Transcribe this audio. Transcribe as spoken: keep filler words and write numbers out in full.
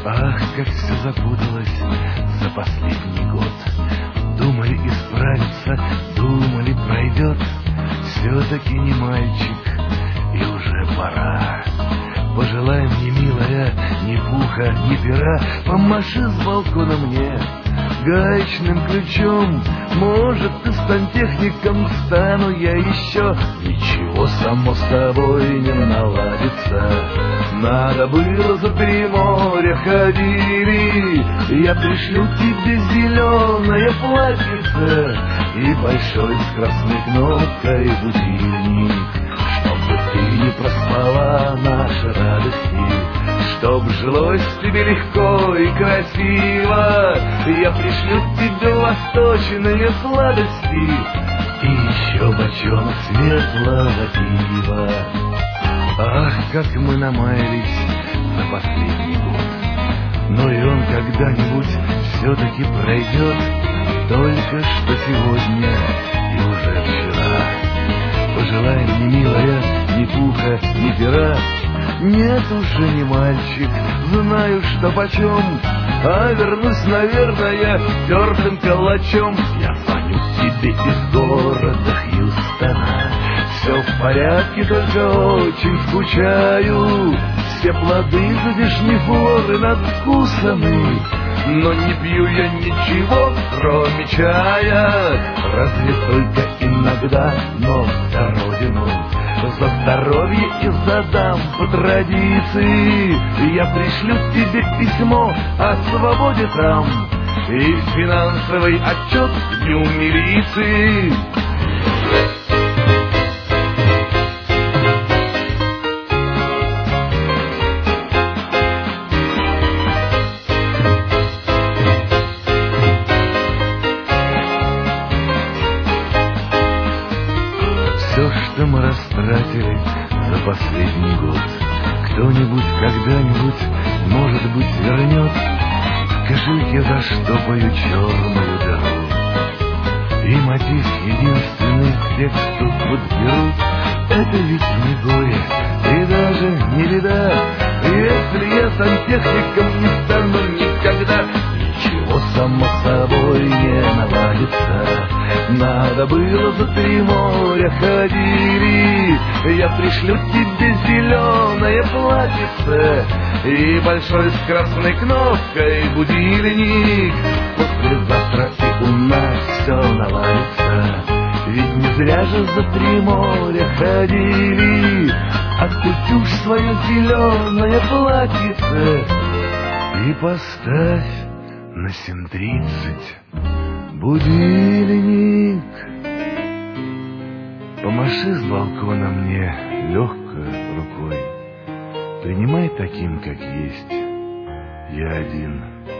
Ах, как все запуталось за последний год. Думали исправиться, думали пройдет. Все-таки не мальчик, и уже пора. Пожелай мне, милая, ни пуха, ни пера. Помаши с балкона мне гаечным ключом. Может, ты сантехником, стану я еще. Ничего само собой не наладится. Надо было за три моря ходили. Я пришлю тебе зеленое платьице и большой с красной кнопкой будильник, чтобы ты не проспала наши радости, чтоб жилось тебе легко и красиво. Я пришлю тебе восточные сладости и еще бочонок светлого пива. Ах, как мы намаялись за последний год. Но и он когда-нибудь все-таки пройдет. Только что сегодня и уже вчера. Пожелай мне, милая, ни пуха, ни пера. Нет, уже не мальчик, знаю, что почем. А вернусь, наверное, тертым калачом. Я звоню тебе из города Хьюстона. Все в порядке, только очень скучаю. Все плоды здешней флоры надкусаны, но не пью я ничего, кроме чая. Разве только иногда, но за родину, за здоровье и за дам по традиции. Я пришлю тебе письмо о свободе там и финансовый отчет к дню милиции. Все, что мы растратили за последний год, кто-нибудь когда-нибудь, может быть, вернет. В кошельке заштопаю черную дыру, и мотив единственный к тексту подберут. Это ведь не горе и даже не беда, если я сантехником не стану никогда. Ничего само собой не наладится. Надо было за три моря ходили. Я пришлю тебе зеленое платьице и большой с красной кнопкой будильник. Послезавтра и у нас все наладится. Ведь не зря же за три моря ходили. Откутюшь свое зеленое платьице и поставь на семь тридцать будильник. Помаши с балкона мне легкой рукой. Принимай таким, как есть. Я один.